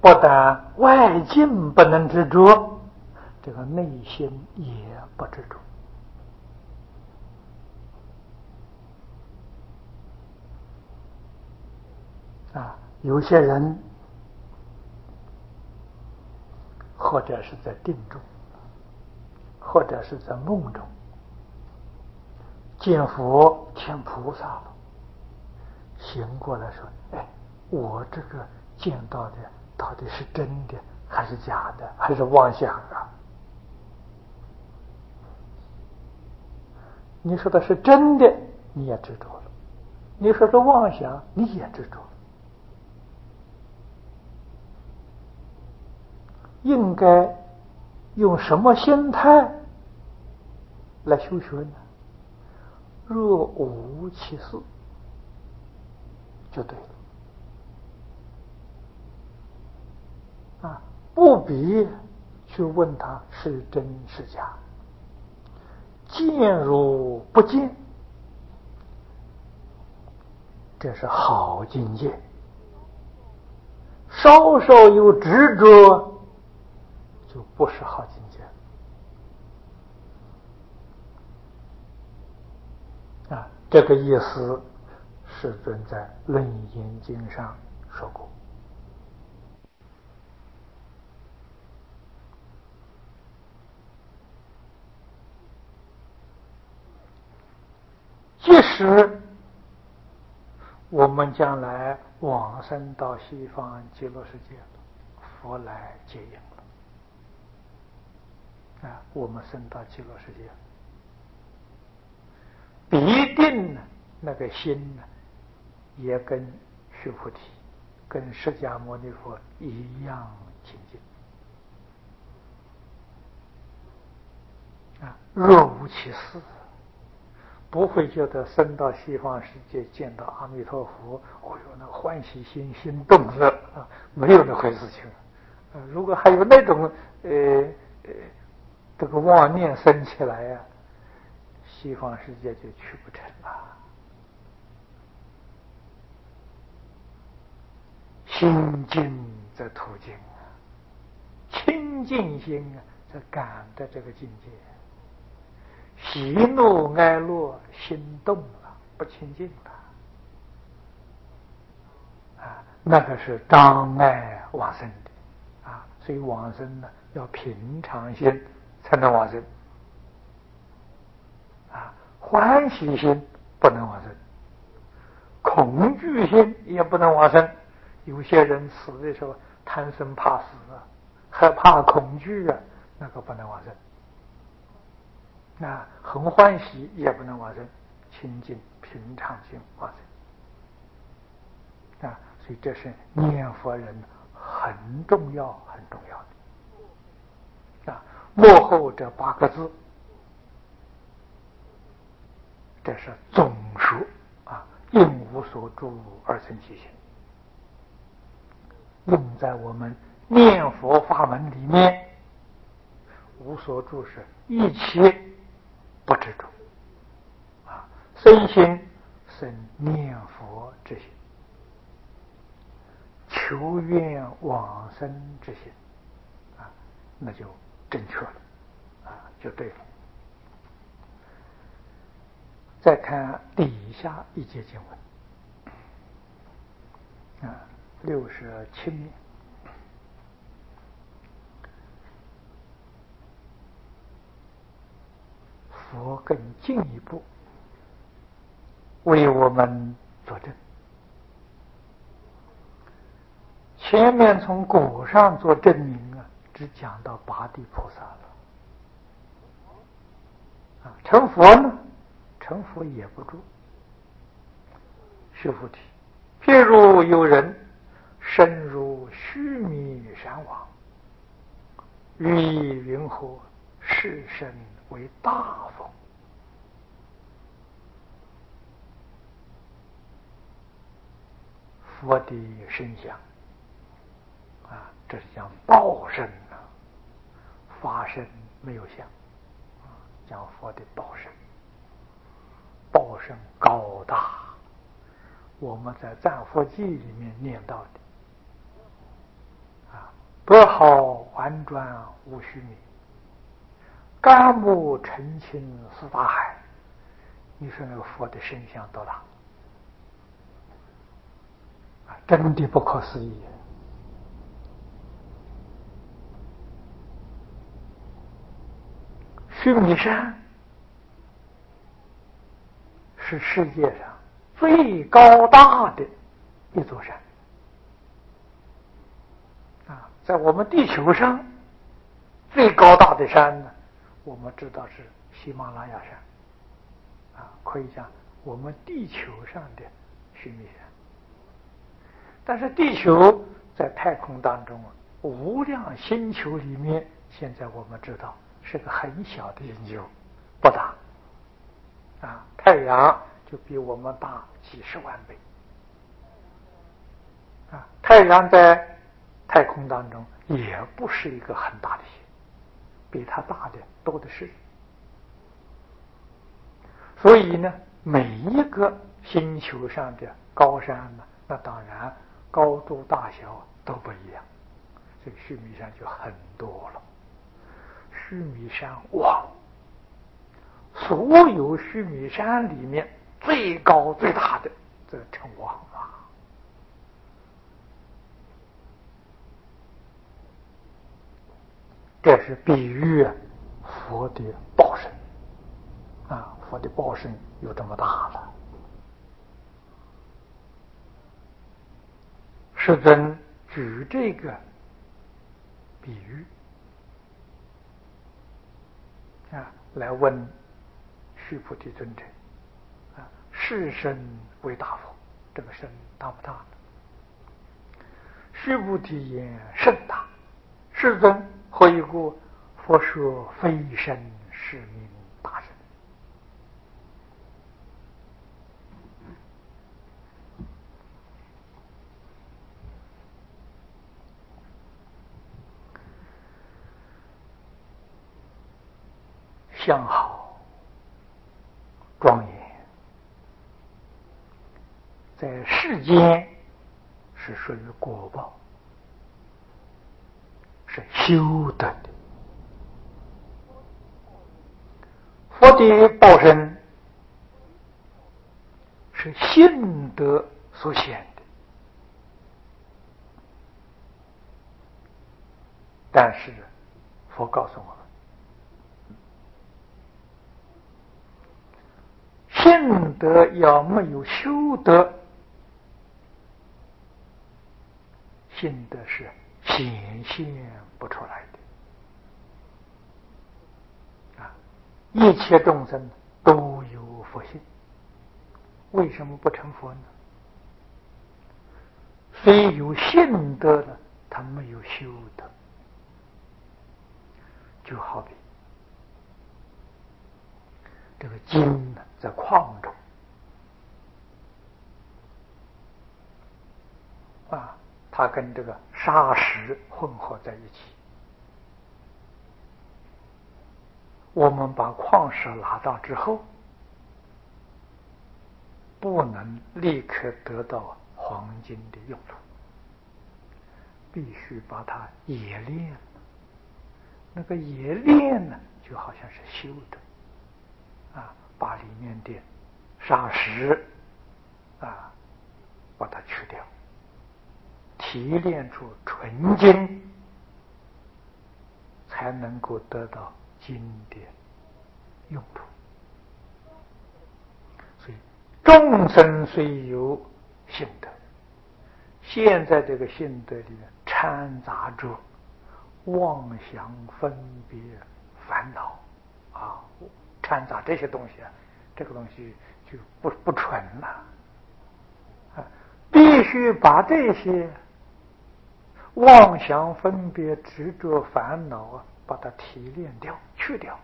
不但外境不能执着，这个内心也不执着。有些人或者是在定中，或者是在梦中，见佛见菩萨了，醒过来说：“哎，我这个见到的到底是真的还是假的，还是妄想啊？”你说的是真的，你也执着了；你说的妄想，你也执着了。应该用什么心态来修学呢？若无其事，就对了。不必去问他是真是假，见如不见，这是好境界。稍稍有执着，就不是好境界。这个意思，世尊在《楞严经》上说过。即使我们将来往生到西方极乐世界了，佛来接引了，我们升到极乐世界，必定那个心呢，也跟须菩提、跟释迦牟尼佛一样清净。若无其事，不会觉得升到西方世界见到阿弥陀佛，那欢喜心心动了没有那回事情。如果还有那种这个妄念生起来呀，西方世界就去不成了。心净则途径清净心则感的这个境界。喜怒哀乐心动了，不清净了那个是障碍往生的所以往生呢，要平常心才能往生欢喜心不能往生，恐惧心也不能往生。有些人死的时候贪生怕死害怕恐惧那个不能往生。很欢喜也不能往生，清净平常心往生所以这是念佛人很重要很重要的幕后这8个字，这是总说应无所住而生其心，用在我们念佛法门里面。无所住是一切不执着身心生念佛之心，求愿往生之心那就正确了就对了。再看底下一节经文67面，佛更进一步为我们作证。前面从果上做证明只讲到八地菩萨了成佛呢，成佛也不住。须菩提，譬如有人身如须弥山王，欲以云何是身为大风？佛的身相这是讲报身法身没有相讲佛的报身。报身高大，我们在《赞佛记》里面念到的德好婉转无虚名，甘木澄清似大海。你说那个佛的身相多大？真的不可思议。须弥山是世界上最高大的一座山在我们地球上最高大的山呢，我们知道是喜马拉雅山可以讲我们地球上的须弥山。但是地球在太空当中无量星球里面，现在我们知道是个很小的研究，不大太阳就比我们大几十万倍太阳在太空当中也不是一个很大的星，比它大的多的是。所以呢，每一个星球上的高山呢，那当然高度大小都不一样，这个须弥山就很多了。须弥山王，所有须弥山里面最高最大的这称王这是比喻佛的报身佛的报身有这么大了。世尊举这个比喻来问须菩提尊者是身为大佛，这个身大不大？须菩提言甚大。世尊何以故？佛说非身是名大身。相好庄严，在世间是属于果报，是修得的。佛的报身是信德所显的，但是佛告诉我们，信德要没有修德，信德是显现不出来的一切众生都有佛性，为什么不成佛呢？虽有信德的，他没有修德。就好比这个金在矿中它跟这个砂石混合在一起，我们把矿石拿到之后，不能立刻得到黄金的用途，必须把它冶炼。那个冶炼呢，就好像是修的把里面的砂石把它去掉，提炼出纯金，才能够得到金的用途。所以众生虽有信德，现在这个信德里面掺杂着妄想分别烦恼掺杂这些东西这个东西就不纯了必须把这些妄想分别执着烦恼把它提炼掉去掉，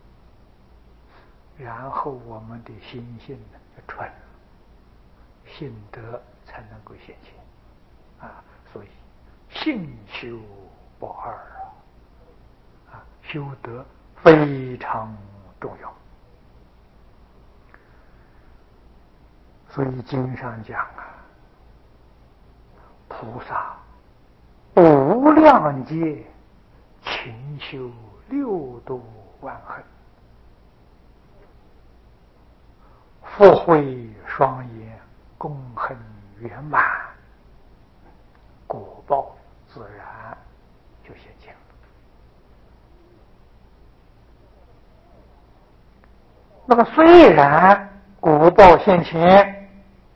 然后我们的心性就纯，信德才能够显现所以信修不二修德非常重要。所以经上讲菩萨无量劫勤修六度万恒，福慧双眼，功恒圆满，果报自然就现前了。那么虽然果报现前，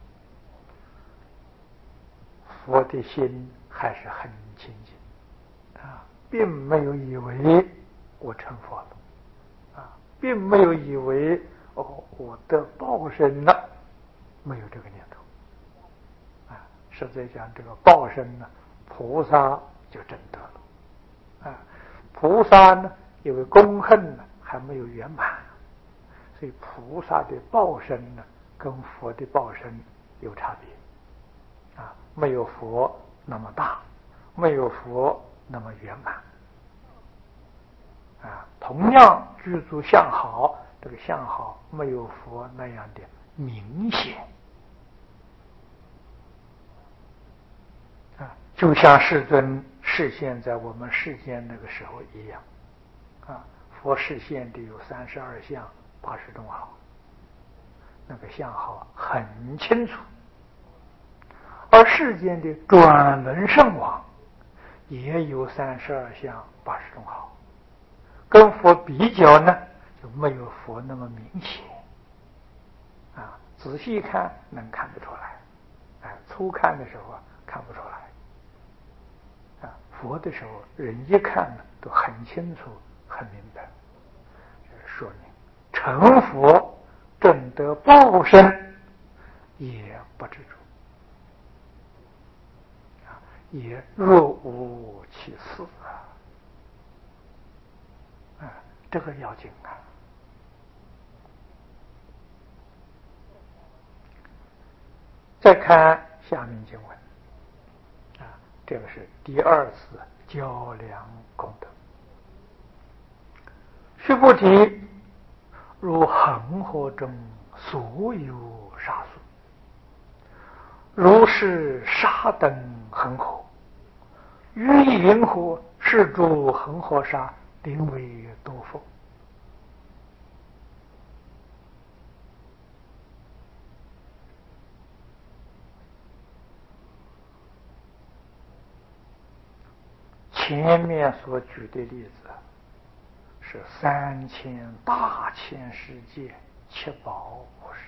佛的心还是很清净啊，并没有以为我成佛了啊，并没有以为我得报身了，没有这个念头啊。实在讲，这个报身呢，菩萨就真得了啊。菩萨呢，因为功恨呢还没有圆满，所以菩萨的报身呢，跟佛的报身有差别啊，没有佛那么大，没有佛那么圆满啊。同样具足相好，这个相好没有佛那样的明显啊，就像世尊示现在我们世间那个时候一样啊。佛示现的有32相80种好，那个相好很清楚，而世间的转轮圣王也有32相80种好，跟佛比较呢，就没有佛那么明显啊。仔细看能看得出来，初看的时候看不出来啊。佛的时候，人一看呢都很清楚、很明白，说明成佛证得报身也不执着啊，也若无其事啊，这个要紧啊。再看下面经文啊，这个是第二次较量功德。须菩提，如恒河中所有沙数，如是沙等恒河，于银河是诸恒河沙，定为多否？前面所举的例子是3000大千世界七宝五十，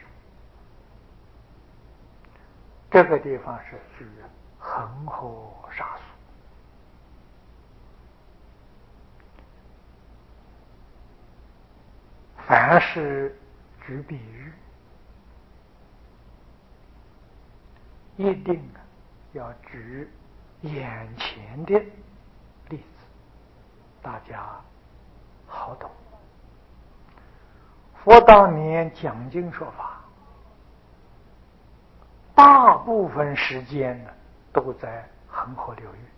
这个地方是举恒河沙数。凡是举比喻，一定要举眼前的例子，大家好懂。佛当年讲经说法，大部分时间呢都在恒河流域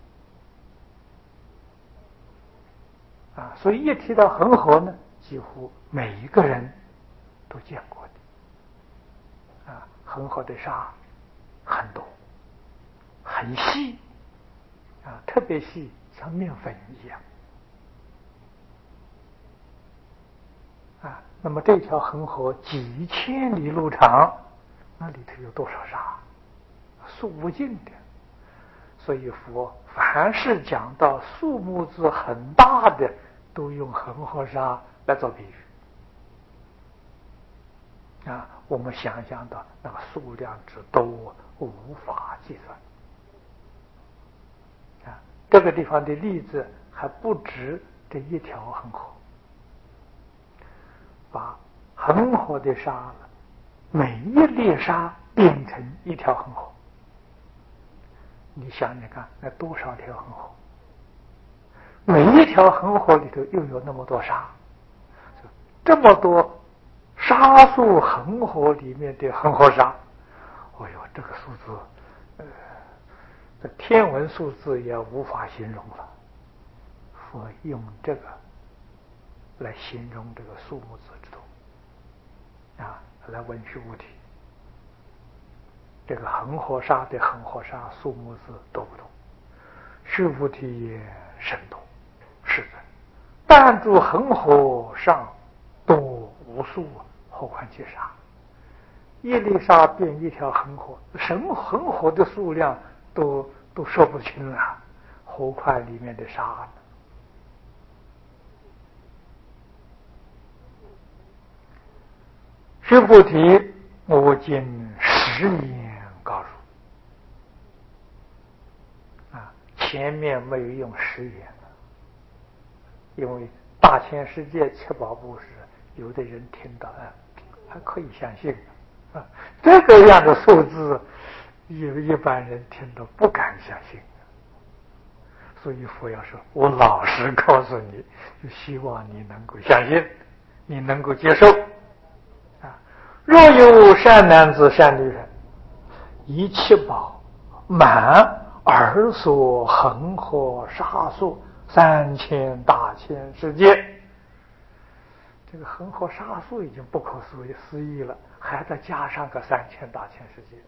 啊，所以一提到恒河呢，几乎每一个人都见过的啊。恒河的沙很多，很细啊，特别细，像面粉一样啊。那么这条恒河几千里路长，那里头有多少沙？数不尽的。所以佛凡是讲到数目字很大的，都用恒河沙来做比喻啊。我们想象到那个数量之多，无法计算啊。这个地方的例子还不止这一条恒河，把恒河的沙每一粒沙变成一条恒河，你想想看，那多少条恒河？每一条恒河里头又有那么多沙，这么多沙数恒河里面的恒河沙，哎呦，这个数字，这天文数字也无法形容了。佛用这个来形容这个数目字之多啊，来问须菩提，这个恒河沙的恒河沙数目字多不多？ 须菩提也，甚多，是的。但诸恒河上多无数，何况劫沙？一粒沙变一条恒河，恒河的数量都说不清了，何况里面的沙呢？须菩提，我今实言告诉。前面没有用实言的，因为大千世界七宝布施，有的人听到还可以相信这个样的数字，一般人听到不敢相信。所以佛要说，我老实告诉你，就希望你能够相信，你能够接受若有善男子善女人，以七宝满而所恒河沙数3000大千世界，这个恒河沙数已经不可思议了，还再加上个3000大千世界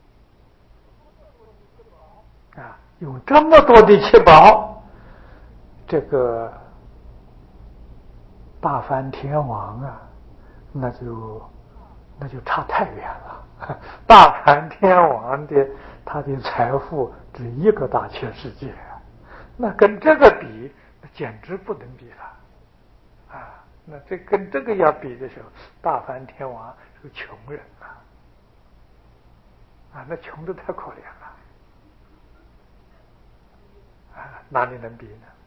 用这么多的七宝，这个大梵天王那就差太远了。大梵天王他的财富只一个大千世界那跟这个比，那简直不能比了那这跟这个要比的时候，大梵天王是个穷人那穷的太可怜了哪里能比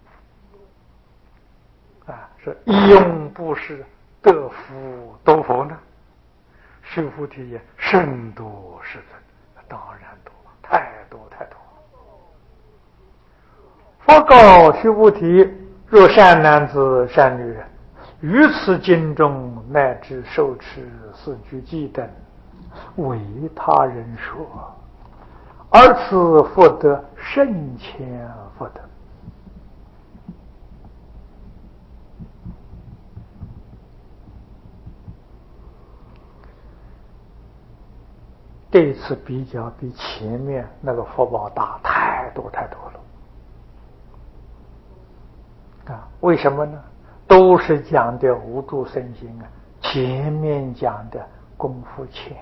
呢？是一用布施得福多佛呢？须菩提也，甚多是真，当然多，太多太多。佛告须菩提：若善男子善女人，于此经中乃至受持四句偈等，为他人说，而此福德甚千福德。这一次比较比前面那个福报大太多太多了为什么呢？都是讲的无住身心前面讲的功夫浅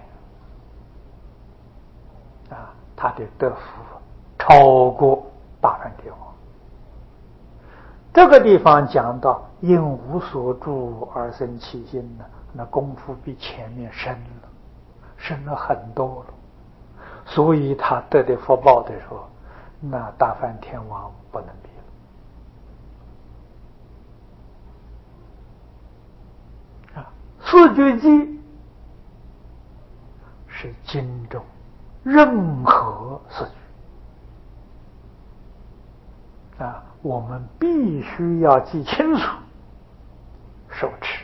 他的德福超过大梵天王。这个地方讲到因无所住而生起心那功夫比前面深了很多了，所以他得的福报的时候，那大梵天王不能比了四句偈是经中任何四句我们必须要记清楚受持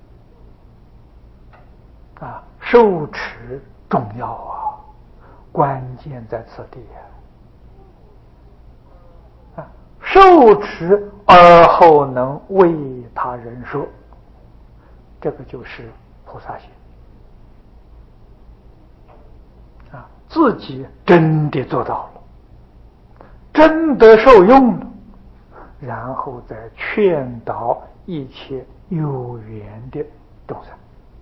受持重要关键在此地受持而后能为他人说，这个就是菩萨行自己真的做到了，真的受用了，然后再劝导一切有缘的众生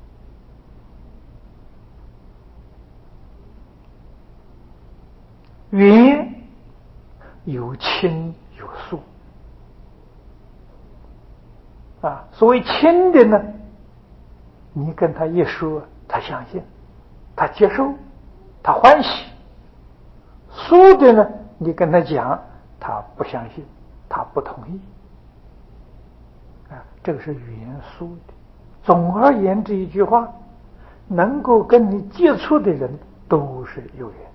缘有轻有疏所谓轻的呢，你跟他一说，他相信，他接受，他欢喜；疏的呢，你跟他讲，他不相信，他不同意这个是语言疏的。总而言之一句话，能够跟你接触的人都是有缘，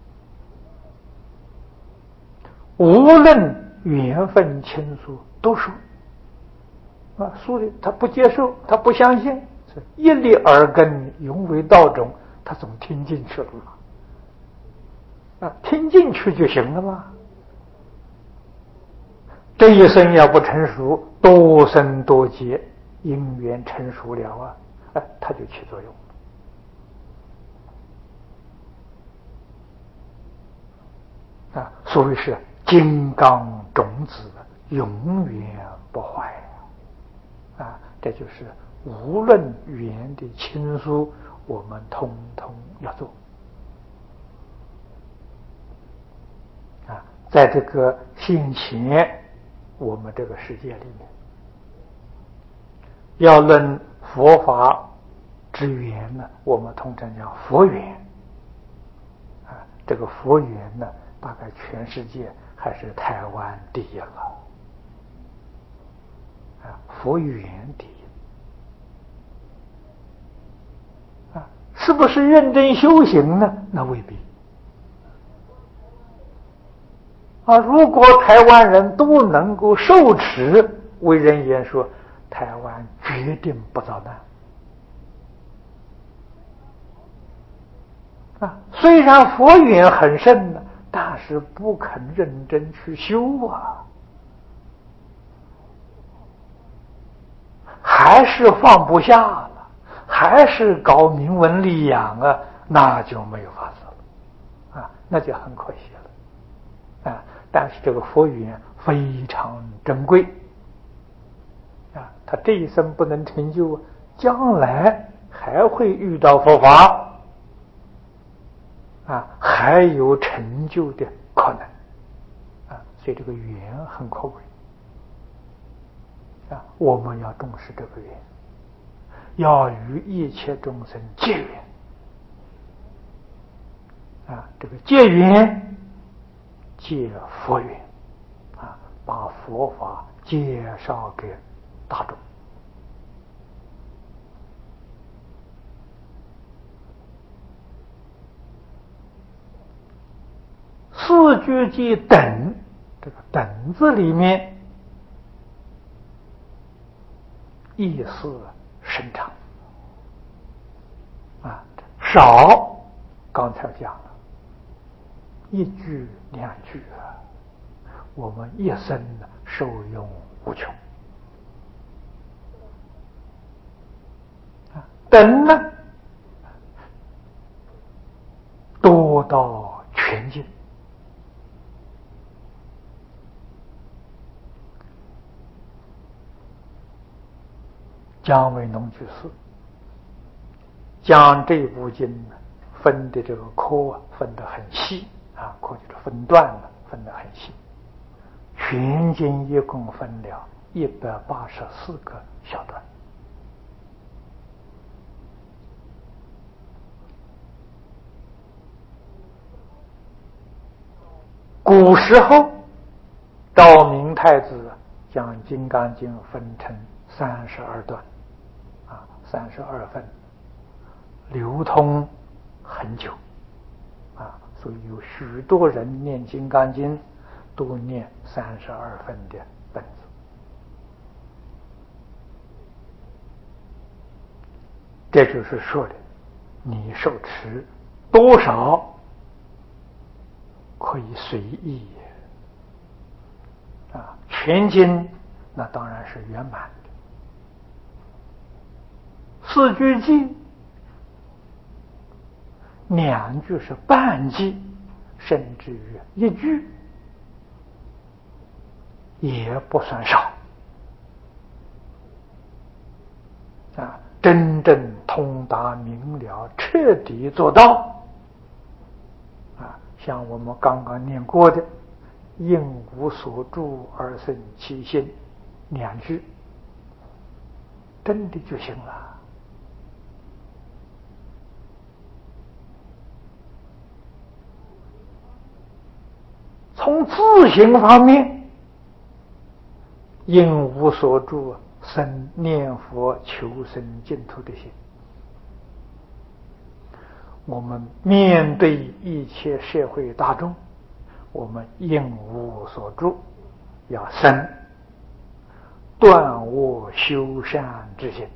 无论缘分亲疏都说疏的他不接受，他不相信，一粒耳根永为道种，他总听进去了听进去就行了嘛。这一生要不成熟，多生多劫因缘成熟了它就起作用所谓是金刚种子永远不坏啊！这就是无论缘的亲疏，我们通通要做啊！在这个现前我们这个世界里面，要论佛法之缘呢，我们通常叫佛缘啊。这个佛缘呢，大概全世界还是台湾第一了啊，佛缘第一啊。是不是认真修行呢？那未必啊。如果台湾人都能够受持为人言说，台湾决定不遭难啊。虽然佛缘很深呢，但是不肯认真去修啊，还是放不下了，还是搞名闻利养啊，那就没有法子了啊，那就很可惜了啊。但是这个佛缘非常珍贵啊，他这一生不能成就，将来还会遇到佛法啊，还有成就的可能啊，所以这个缘很可贵啊，我们要重视这个缘，要与一切众生结缘啊，这个结缘结佛缘啊，把佛法介绍给大众。四句偈等，这个等字里面意思深长啊，少刚才讲了一句两句啊，我们一生受用无穷啊。等呢，多到全尽姜维农居士将这部经分的这个科分得很细啊，科就是分段了，分得很细。全经一共分了184个小段。古时候赵明太子将《金刚经》分成32段啊，32分，流通很久啊，所以有许多人念《金刚经》都念32分的本子。这就是说的，你受持多少可以随意啊，全经那当然是圆满的。四句偈2句是半偈，甚至于1句也不算少啊，真正通达明了，彻底做到啊，像我们刚刚念过的应无所住而生其心2句，真的就行了。从自行方面，应无所住生念佛求生净土的心。我们面对一切社会大众，我们应无所住，要生断恶修善之心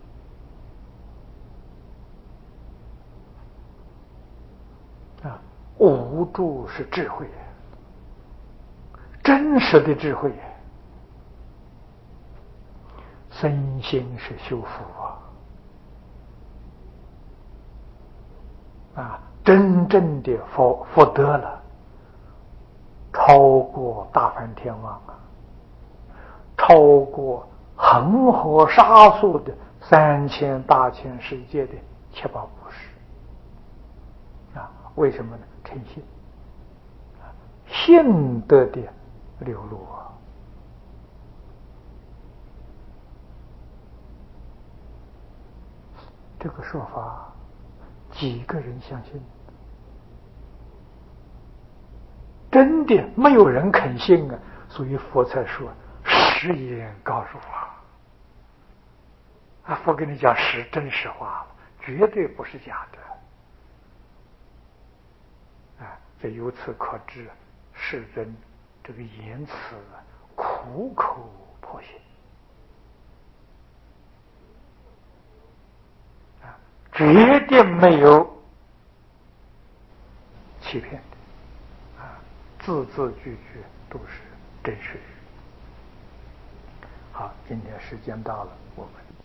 啊，无助是智慧，真实的智慧，身心是修福真正的福德了，充超过大梵天王啊，超过恒河沙数的3000大千世界的七宝布施啊。为什么呢？诚信，信德的流露啊。这个说法几个人相信？真的没有人肯信啊！所以佛才说实言告诉法啊。佛跟你讲真实话，绝对不是假的啊。这由此可知，世尊这个言辞苦口婆心啊，绝对没有欺骗的啊，字字句句都是真实。好，今天时间到了，我们